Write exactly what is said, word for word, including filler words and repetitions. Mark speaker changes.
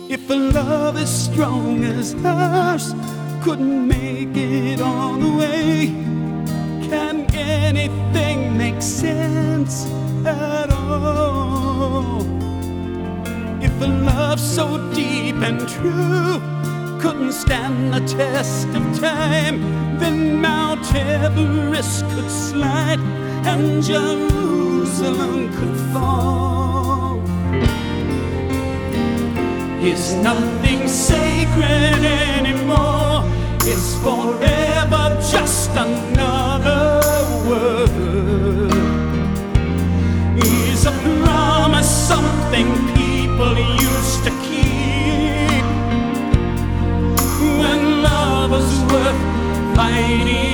Speaker 1: If a love as strong as ours couldn't make it all the way, can anything make sense at all? If a love so deep and true couldn't stand the test of time, then Mount Everest could slide and Jerusalem could fall. Is nothing sacred anymore? Is forever just another word? Is a promise something people used to keep when love was worth fighting